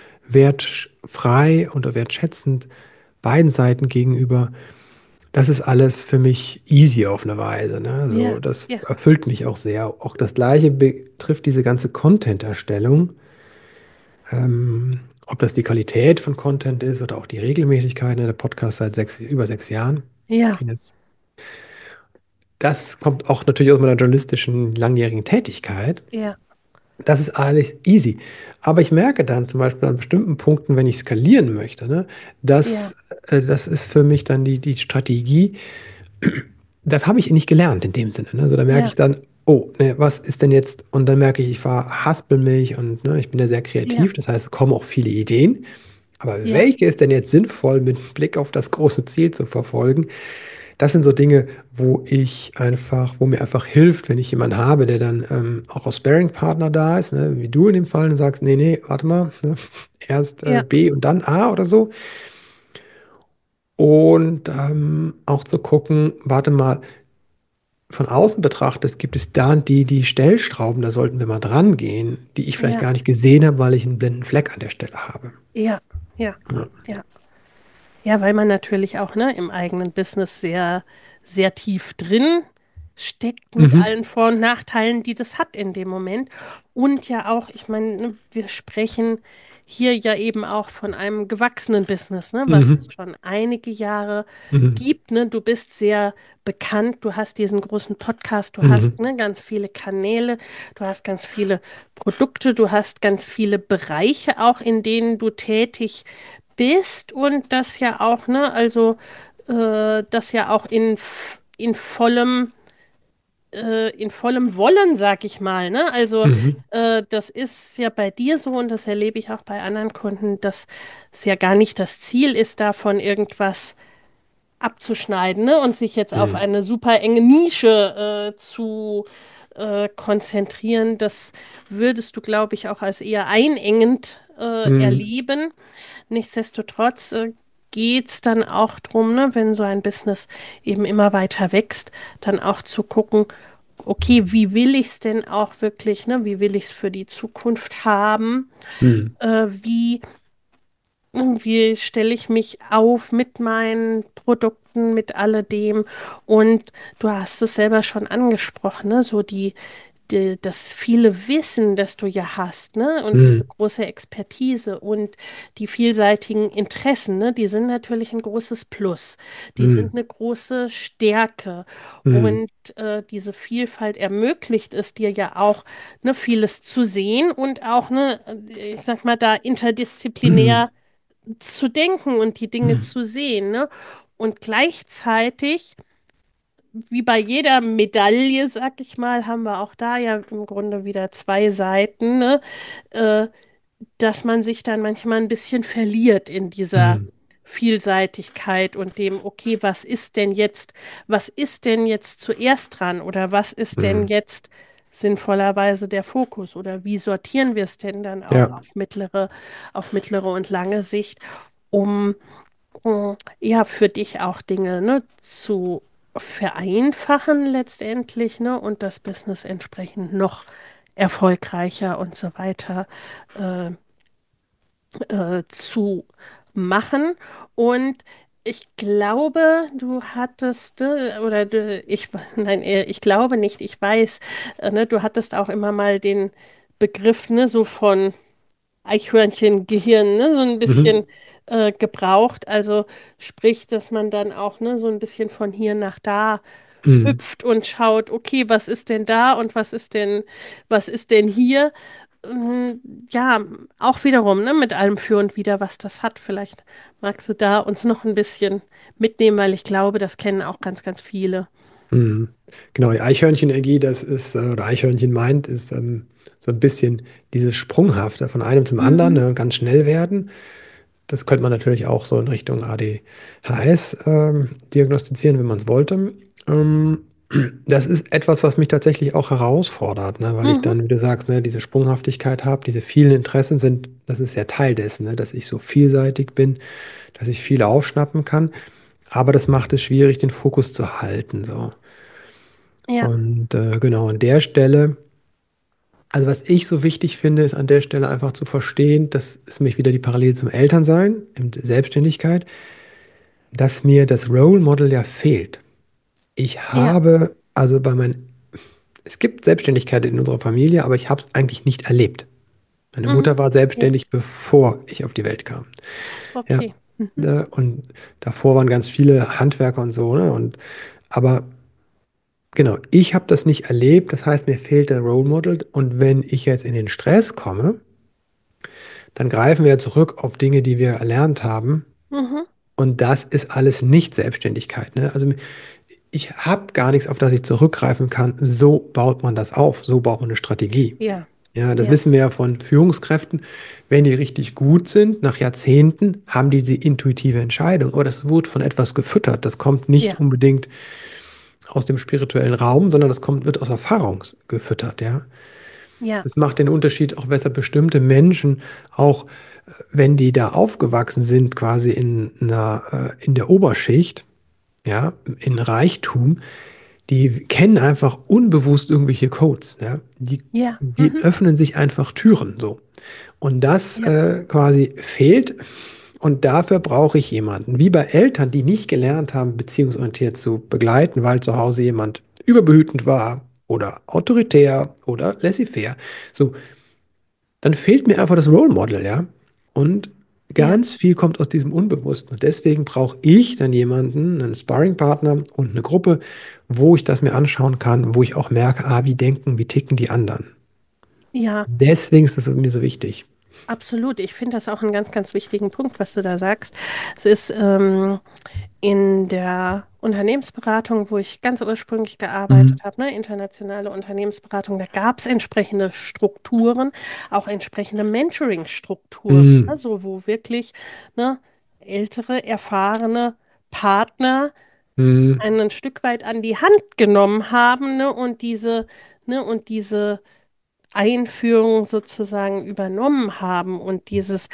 wertfrei und wertschätzend beiden Seiten gegenüber. Das ist alles für mich easy auf eine Weise, ne? So, ja, das ja, erfüllt mich auch sehr. Auch das Gleiche betrifft diese ganze Content-Erstellung. Ähm, ob das die Qualität von Content ist oder auch die Regelmäßigkeit, ne? Der Podcast seit sechs, über sechs Jahren. ja, Gehen jetzt. Das kommt auch natürlich aus meiner journalistischen langjährigen Tätigkeit. ja, Das ist alles easy. Aber ich merke dann zum Beispiel an bestimmten Punkten, wenn ich skalieren möchte, ne, das, Ja, äh, das ist für mich dann die, die Strategie. Das habe ich nicht gelernt in dem Sinne. Ne? Also da merke ja, ich dann, oh, ne, was ist denn jetzt? Und dann merke ich, ich verhaspel mich und ne, ich bin ja sehr ja, kreativ. Das heißt, es kommen auch viele Ideen. Aber ja, welche ist denn jetzt sinnvoll mit Blick auf das große Ziel zu verfolgen? Das sind so Dinge, wo ich einfach, wo mir einfach hilft, wenn ich jemanden habe, der dann ähm, auch als Sparring-Partner da ist, ne, wie du in dem Fall, und sagst, nee, nee, warte mal, ne, erst äh, ja, B und dann A oder so. Und ähm, auch zu gucken, warte mal, von außen betrachtet gibt es da die, die Stellschrauben, da sollten wir mal dran gehen, die ich vielleicht ja, gar nicht gesehen habe, weil ich einen blinden Fleck an der Stelle habe. ja, ja, Ja. ja. Ja, weil man natürlich auch, ne, im eigenen Business sehr, sehr tief drin steckt mit Mhm. allen Vor- und Nachteilen, die das hat in dem Moment. Und ja auch, ich meine, ne, wir sprechen hier ja eben auch von einem gewachsenen Business, ne, was es Mhm. schon einige Jahre Mhm. gibt, ne. Du bist sehr bekannt, du hast diesen großen Podcast, du hast, Mhm. ne, ganz viele Kanäle, du hast ganz viele Produkte, du hast ganz viele Bereiche auch, in denen du tätig bist und das ja auch, ne, also äh, das ja auch in, f- in vollem, äh, in vollem Wollen, sag ich mal, ne? Also Mhm. äh, das ist ja bei dir so und das erlebe ich auch bei anderen Kunden, dass es ja gar nicht das Ziel ist, davon irgendwas abzuschneiden, ne? Und sich jetzt auf Mhm. eine super enge Nische äh, zu äh, konzentrieren. Das würdest du, glaube ich, auch als eher einengend äh, Mhm. erleben. Nichtsdestotrotz äh, geht es dann auch darum, ne, wenn so ein Business eben immer weiter wächst, dann auch zu gucken, okay, wie will ich es denn auch wirklich, ne, wie will ich es für die Zukunft haben? Mhm. Äh, wie, wie stelle ich mich auf mit meinen Produkten, mit alledem? Und du hast es selber schon angesprochen, ne, so die die, das viele Wissen, das du ja hast, ne? Und diese Mhm. große Expertise und die vielseitigen Interessen, ne? Die sind natürlich ein großes Plus. Die sind Mhm. eine große Stärke. Mhm. Und äh, diese Vielfalt ermöglicht es dir ja auch, ne, vieles zu sehen und auch, ne, ich sag mal, da interdisziplinär Mhm. zu denken und die Dinge Mhm. zu sehen, ne? Und gleichzeitig wie bei jeder Medaille, sag ich mal, haben wir auch da ja im Grunde wieder zwei Seiten, ne? Äh, dass man sich dann manchmal ein bisschen verliert in dieser Mhm. Vielseitigkeit und dem, okay, was ist denn jetzt, was ist denn jetzt zuerst dran oder was ist denn Mhm. jetzt sinnvollerweise der Fokus oder wie sortieren wir es denn dann auch Ja. auf mittlere, auf mittlere und lange Sicht, um äh, ja, für dich auch Dinge, ne, zu vereinfachen letztendlich, ne, und das Business entsprechend noch erfolgreicher und so weiter äh, äh, zu machen. Und ich glaube, du hattest, äh, oder du, ich, nein, äh, ich glaube nicht, ich weiß, äh, ne, du hattest auch immer mal den Begriff, ne, so von Eichhörnchengehirn, ne, so ein Mhm. bisschen äh, gebraucht. Also sprich, dass man dann auch, ne, so ein bisschen von hier nach da Mhm. hüpft und schaut, okay, was ist denn da und was ist denn, was ist denn hier? Ähm, Ja, auch wiederum, ne, mit allem für und wider, was das hat. Vielleicht magst du da uns noch ein bisschen mitnehmen, weil ich glaube, das kennen auch ganz, ganz viele. Mhm. Genau, die Eichhörnchenenergie, das ist, äh, oder Eichhörnchen meint, ist ähm, so ein bisschen dieses Sprunghafte von einem zum anderen, Mhm. ne, ganz schnell werden. Das könnte man natürlich auch so in Richtung A D H S ähm, diagnostizieren, wenn man es wollte. Ähm, Das ist etwas, was mich tatsächlich auch herausfordert, ne, weil ich Mhm. dann, wie du sagst, ne, diese Sprunghaftigkeit habe, diese vielen Interessen sind, das ist ja Teil dessen, ne, dass ich so vielseitig bin, dass ich viel aufschnappen kann. Aber das macht es schwierig, den Fokus zu halten. So. Ja. Und äh, genau an der Stelle, also was ich so wichtig finde, ist an der Stelle einfach zu verstehen, das ist nämlich wieder die Parallele zum Elternsein, in der Selbstständigkeit, dass mir das Role Model ja fehlt. Ich Ja. habe, also bei meinen, es gibt Selbstständigkeit in unserer Familie, aber ich habe es eigentlich nicht erlebt. Meine Mhm. Mutter war Ja. selbstständig, bevor ich auf die Welt kam. Ja, Okay. Mhm. ne, und davor waren ganz viele Handwerker und so, ne? Und aber genau, ich habe das nicht erlebt, das heißt, mir fehlt der Role Model und wenn ich jetzt in den Stress komme, dann greifen wir zurück auf Dinge, die wir erlernt haben Mhm. und das ist alles nicht Selbstständigkeit, ne? Also ich habe gar nichts, auf das ich zurückgreifen kann. So baut man das auf, so baut man eine Strategie. Ja, Ja, das ja, wissen wir ja von Führungskräften. Wenn die richtig gut sind, nach Jahrzehnten, haben die die intuitive Entscheidung. Aber das wird von etwas gefüttert. Das kommt nicht ja, unbedingt aus dem spirituellen Raum, sondern das kommt, wird aus Erfahrung gefüttert. Ja, ja, das macht den Unterschied, auch weshalb bestimmte Menschen, auch äh, wenn die da aufgewachsen sind, quasi in einer, äh, in der Oberschicht, ja, in Reichtum, die kennen einfach unbewusst irgendwelche Codes. Ja? Die, ja, die mhm. öffnen sich einfach Türen so. Und das Ja, äh, quasi fehlt. Und dafür brauche ich jemanden, wie bei Eltern, die nicht gelernt haben, beziehungsorientiert zu begleiten, weil zu Hause jemand überbehütend war oder autoritär oder laissez-faire. So, dann fehlt mir einfach das Role Model, ja. Und ja. ganz viel kommt aus diesem Unbewussten. Und deswegen brauche ich dann jemanden, einen Sparringpartner und eine Gruppe, wo ich das mir anschauen kann, wo ich auch merke, ah, wie denken, wie ticken die anderen. Ja, Deswegen ist das mir so wichtig. absolut. Ich finde das auch einen ganz, ganz wichtigen Punkt, was du da sagst. Es ist ähm, in der Unternehmensberatung, wo ich ganz ursprünglich Mhm. gearbeitet habe, ne, internationale Unternehmensberatung, da gab es entsprechende Strukturen, auch entsprechende Mentoring-Strukturen, Mhm. also wo wirklich ne, ältere, erfahrene Partner Mhm. einen ein Stück weit an die Hand genommen haben, ne, und diese, ne, und diese Einführung sozusagen übernommen haben und dieses,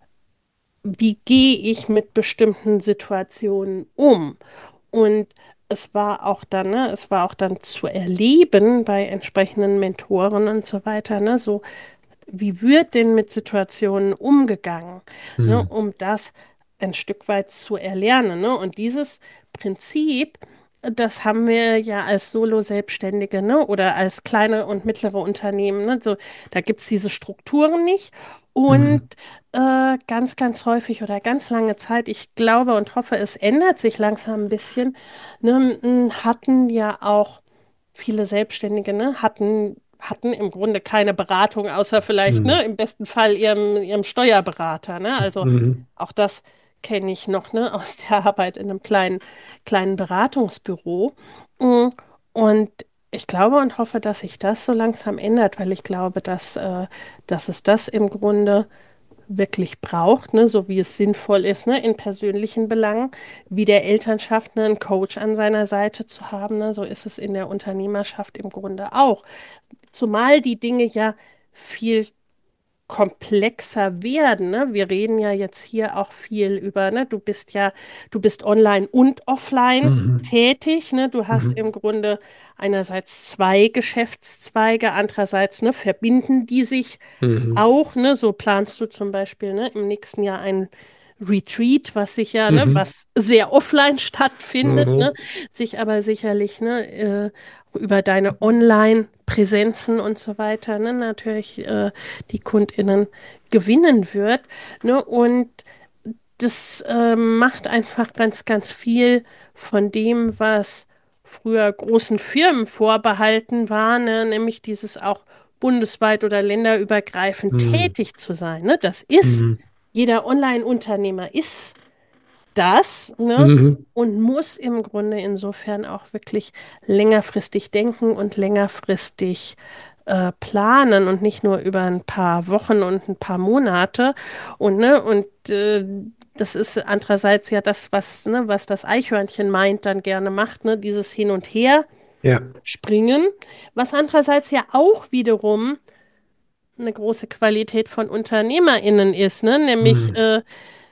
wie gehe ich mit bestimmten Situationen um? Und es war auch dann, ne, es war auch dann zu erleben bei entsprechenden Mentoren und so weiter, ne, so wie wird denn mit Situationen umgegangen, ne, Mhm. um das ein Stück weit zu erlernen, ne? Und dieses Prinzip, das haben wir ja als Solo-Selbstständige, ne, oder als kleine und mittlere Unternehmen, ne, so, da gibt es diese Strukturen nicht. Und Mhm. äh, ganz, ganz häufig oder ganz lange Zeit, ich glaube und hoffe, es ändert sich langsam ein bisschen, ne, m, hatten ja auch viele Selbstständige, ne, hatten, hatten im Grunde keine Beratung, außer vielleicht, Mhm. ne, im besten Fall ihrem, ihrem Steuerberater, ne? Also Mhm. auch das kenne ich noch, ne, aus der Arbeit in einem kleinen, kleinen Beratungsbüro. Mm, Und ich glaube und hoffe, dass sich das so langsam ändert, weil ich glaube, dass, äh, dass es das im Grunde wirklich braucht, ne, so wie es sinnvoll ist, ne, in persönlichen Belangen, wie der Elternschaft, ne, einen Coach an seiner Seite zu haben, ne, so ist es in der Unternehmerschaft im Grunde auch. Zumal die Dinge ja viel komplexer werden, ne? Wir reden ja jetzt hier auch viel über, ne? Du bist ja, du bist online und offline Mhm. tätig, ne? Du hast Mhm. im Grunde einerseits zwei Geschäftszweige, andererseits, ne, verbinden die sich Mhm. auch, ne? So planst du zum Beispiel, ne, im nächsten Jahr ein Retreat, was sich ja, ne, Mhm. was sehr offline stattfindet, ne, Mhm. sich aber sicherlich, ne, äh, über deine Online-Präsenzen und so weiter, ne, natürlich äh, die KundInnen gewinnen wird, ne, und das ähm, macht einfach ganz, ganz viel von dem, was früher großen Firmen vorbehalten war, ne? Nämlich dieses auch bundesweit oder länderübergreifend Mhm. tätig zu sein. Ne? Das ist, Mhm. jeder Online-Unternehmer ist das, ne? Mhm. Und muss im Grunde insofern auch wirklich längerfristig denken und längerfristig äh, planen und nicht nur über ein paar Wochen und ein paar Monate. Und, ne, und äh, das ist andererseits ja das, was, ne, was das Eichhörnchen meint, dann gerne macht, ne, dieses Hin und Her Ja. springen, was andererseits ja auch wiederum eine große Qualität von UnternehmerInnen ist, ne? Nämlich Mhm. äh,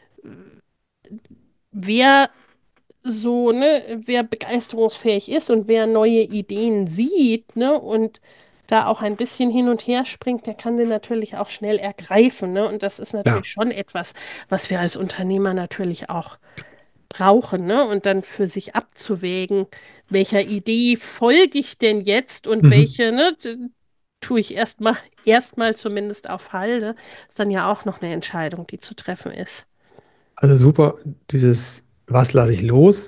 wer so, ne, wer begeisterungsfähig ist und wer neue Ideen sieht, ne, und da auch ein bisschen hin und her springt, der kann den natürlich auch schnell ergreifen, ne? Und das ist Ja. natürlich schon etwas, was wir als Unternehmer natürlich auch brauchen, ne? Und dann für sich abzuwägen, welcher Idee folge ich denn jetzt und Mhm. welche, ne, d- tue ich erstmal erstmal zumindest auf Halde, ist dann ja auch noch eine Entscheidung, die zu treffen ist. Also super, dieses, was lasse ich los?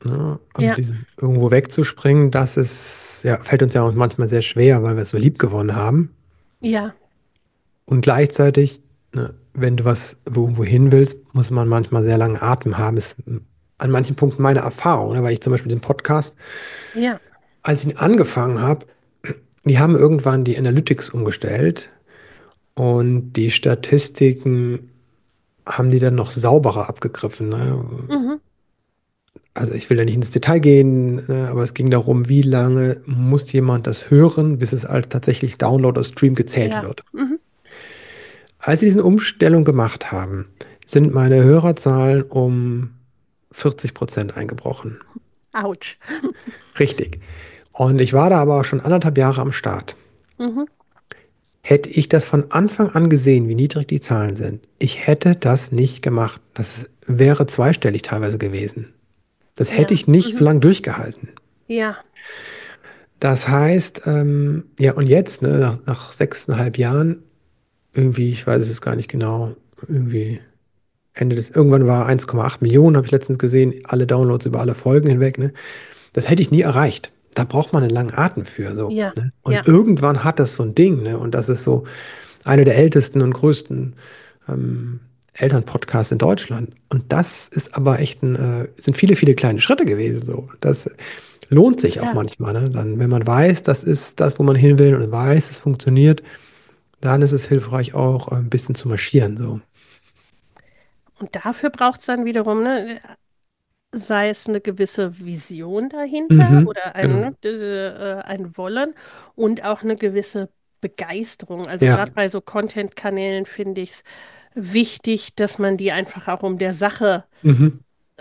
Ne? Also Ja, dieses irgendwo wegzuspringen, das ist, ja, fällt uns ja auch manchmal sehr schwer, weil wir es so lieb gewonnen haben. ja, Und gleichzeitig, ne, wenn du was irgendwo hin willst, muss man manchmal sehr langen Atem haben. Ist an manchen Punkten meine Erfahrung, ne? Weil ich zum Beispiel den Podcast, ja. als ich ihn angefangen habe, die haben irgendwann die Analytics umgestellt und die Statistiken haben die dann noch sauberer abgegriffen. Ne? Mhm. Also ich will da nicht ins Detail gehen, ne, aber es ging darum, wie lange muss jemand das hören, bis es als tatsächlich Download oder Stream gezählt Ja. wird. Mhm. Als sie diese Umstellung gemacht haben, sind meine Hörerzahlen um vierzig Prozent eingebrochen. Autsch. Richtig. Und ich war da aber auch schon anderthalb Jahre am Start. Mhm. Hätte ich das von Anfang an gesehen, wie niedrig die Zahlen sind, ich hätte das nicht gemacht. Das wäre zweistellig teilweise gewesen. Das hätte Ja. ich nicht so Mhm. lange durchgehalten. Ja. Das heißt, ähm, ja, und jetzt, ne, nach, nach sechseinhalb Jahren, irgendwie, ich weiß es jetzt gar nicht genau, irgendwie Ende des, irgendwann war eins Komma acht Millionen, habe ich letztens gesehen, alle Downloads über alle Folgen hinweg, ne? Das hätte ich nie erreicht. Da braucht man einen langen Atem für, so, Ja. ne? Und Ja. irgendwann hat das so ein Ding, ne? Und das ist so einer der ältesten und größten ähm, Elternpodcasts in Deutschland. Und das ist aber echt ein, äh, sind viele, viele kleine Schritte gewesen, so. Das lohnt sich auch Ja. manchmal, ne? Dann, wenn man weiß, das ist das, wo man hin will und weiß, es funktioniert, dann ist es hilfreich auch äh, ein bisschen zu marschieren, so. Und dafür braucht es dann wiederum, ne, sei es eine gewisse Vision dahinter Mhm, oder ein, genau. ne, d- d- äh, ein Wollen und auch eine gewisse Begeisterung. Also Ja. gerade bei so Content-Kanälen finde ich es wichtig, dass man die einfach auch um der Sache Mhm.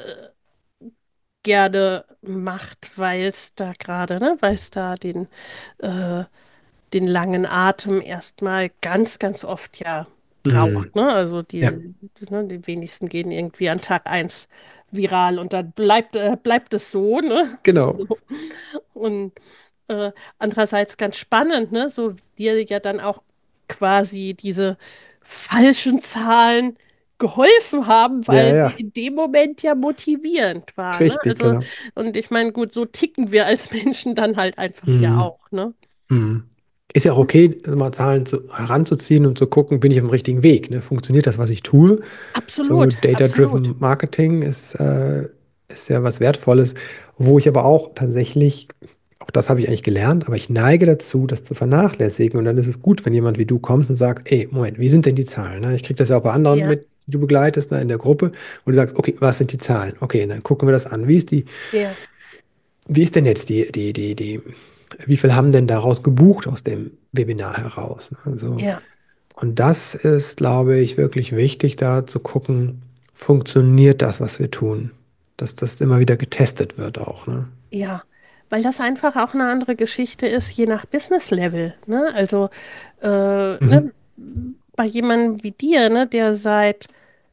gerne macht, weil es da gerade, ne, weil es da den, äh, den langen Atem erstmal ganz, ganz oft ja Mhm. braucht, ne? Also Ja, die, die, ne, die wenigsten gehen irgendwie an Tag eins viral und dann bleibt, äh, bleibt es so, ne? genau. So. Und äh, andererseits ganz spannend, ne? So wie dir ja dann auch quasi diese falschen Zahlen geholfen haben, Ja, weil sie ja. in dem Moment ja motivierend waren, ne? Richtig, Also, genau. und ich meine, gut, so ticken wir als Menschen dann halt einfach ja Mhm. auch, ne? Mhm. Ist ja auch okay, mal Zahlen zu, heranzuziehen und zu gucken, bin ich auf dem richtigen Weg, ne? Funktioniert das, was ich tue? So Absolut, absolut. Data-Driven Marketing ist, äh, ist ja was Wertvolles, wo ich aber auch tatsächlich, auch das habe ich eigentlich gelernt, aber ich neige dazu, das zu vernachlässigen. Und dann ist es gut, wenn jemand wie du kommt und sagt, ey, Moment, wie sind denn die Zahlen? Ne? Ich kriege das ja auch bei anderen Ja, mit, die du begleitest, ne, in der Gruppe, und du sagst, okay, was sind die Zahlen? Okay, und dann gucken wir das an. Wie ist die, ja, wie ist denn jetzt die, die, die, die, wie viel haben denn daraus gebucht aus dem Webinar heraus? Ne? Also, ja, und das ist, glaube ich, wirklich wichtig, da zu gucken, funktioniert das, was wir tun? Dass das immer wieder getestet wird auch, ne? ja. Weil das einfach auch eine andere Geschichte ist, je nach Business-Level, ne? Also, äh, Mhm. ne, bei jemandem wie dir, ne, der seit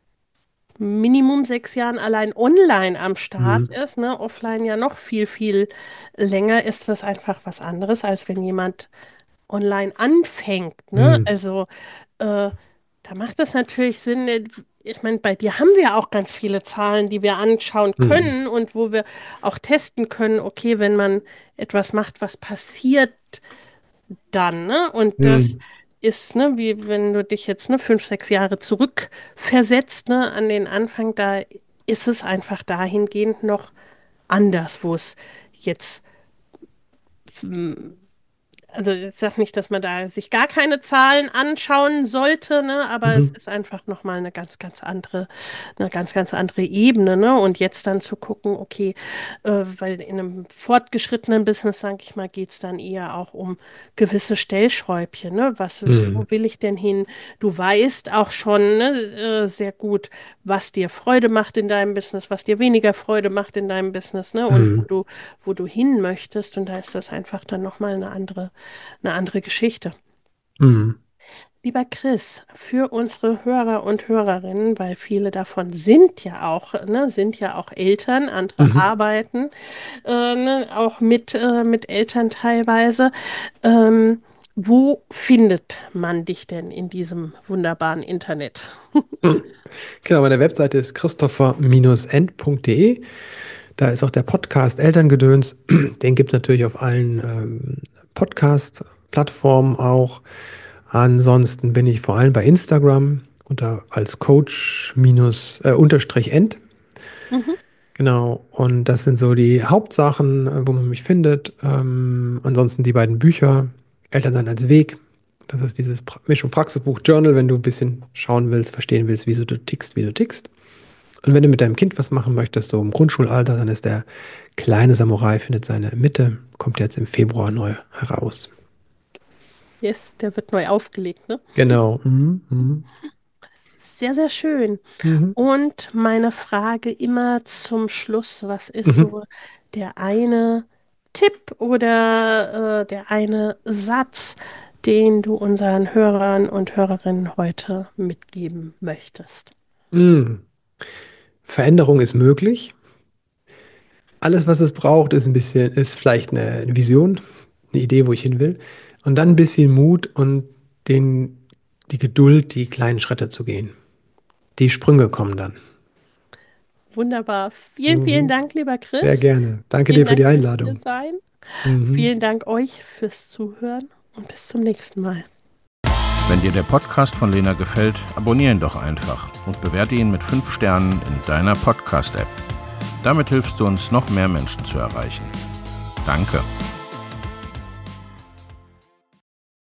Minimum sechs Jahren allein online am Start Mhm. ist, ne? Offline ja noch viel, viel länger, ist das einfach was anderes, als wenn jemand online anfängt, ne? Mhm. Also äh, da macht es natürlich Sinn. äh, Ich meine, bei dir haben wir auch ganz viele Zahlen, die wir anschauen Mhm. können und wo wir auch testen können, okay, wenn man etwas macht, was passiert dann, ne? Und das Mhm. ist, ne, wie wenn du dich jetzt, ne, fünf, sechs Jahre zurückversetzt, ne, an den Anfang, da ist es einfach dahingehend noch anders, wo es jetzt also ich sage nicht, dass man da sich gar keine Zahlen anschauen sollte, ne? Aber es Mhm. ist einfach nochmal eine ganz, ganz andere, eine ganz, ganz andere Ebene, ne? Und jetzt dann zu gucken, okay, äh, weil in einem fortgeschrittenen Business, sage ich mal, geht es dann eher auch um gewisse Stellschräubchen, ne? Was, wo Mhm. will ich denn hin? Du weißt auch schon, ne, äh, sehr gut, was dir Freude macht in deinem Business, was dir weniger Freude macht in deinem Business, ne? Und wo Mhm. du, wo du hin möchtest. Und da ist das einfach dann nochmal eine andere eine andere Geschichte. Mhm. Lieber Chris, für unsere Hörer und Hörerinnen, weil viele davon sind ja auch, ne, sind ja auch Eltern, andere Mhm. arbeiten, äh, ne, auch mit, äh, mit Eltern teilweise. Ähm, wo findet man dich denn in diesem wunderbaren Internet? Mhm. Genau, meine Webseite ist christopher end punkt de. Da ist auch der Podcast Elterngedöns. Den gibt es natürlich auf allen ähm, Podcast-Plattformen auch. Ansonsten bin ich vor allem bei Instagram unter als Coach minus äh, unterstrich End. Mhm. Genau, und das sind so die Hauptsachen, äh, wo man mich findet. Ähm, ansonsten die beiden Bücher, Elternsein als Weg. Das ist dieses pra Mischung Praxisbuch Journal, wenn du ein bisschen schauen willst, verstehen willst, wieso du tickst, wie du tickst. Und wenn du mit deinem Kind was machen möchtest, so im Grundschulalter, dann ist der kleine Samurai findet seine Mitte, kommt jetzt im Februar neu heraus. Yes, der wird neu aufgelegt, ne? Genau. Mhm. Mhm. Sehr, sehr schön. Mhm. Und meine Frage immer zum Schluss, was ist Mhm. so der eine Tipp oder äh, der eine Satz, den du unseren Hörern und Hörerinnen heute mitgeben möchtest? Mhm. Veränderung ist möglich. Alles, was es braucht, ist ein bisschen, ist vielleicht eine Vision, eine Idee, wo ich hin will. Und dann ein bisschen Mut und den, die Geduld, die kleinen Schritte zu gehen. Die Sprünge kommen dann. Wunderbar. Vielen, vielen Mhm. Dank, lieber Sehr Chris. gerne. Danke dir Vielen für die Dank fürs Einladung. Hiersein. Mhm. Vielen Dank euch fürs Zuhören und bis zum nächsten Mal. Wenn dir der Podcast von Lena gefällt, abonniere ihn doch einfach und bewerte ihn mit fünf Sternen in deiner Podcast-App. Damit hilfst du uns, noch mehr Menschen zu erreichen. Danke.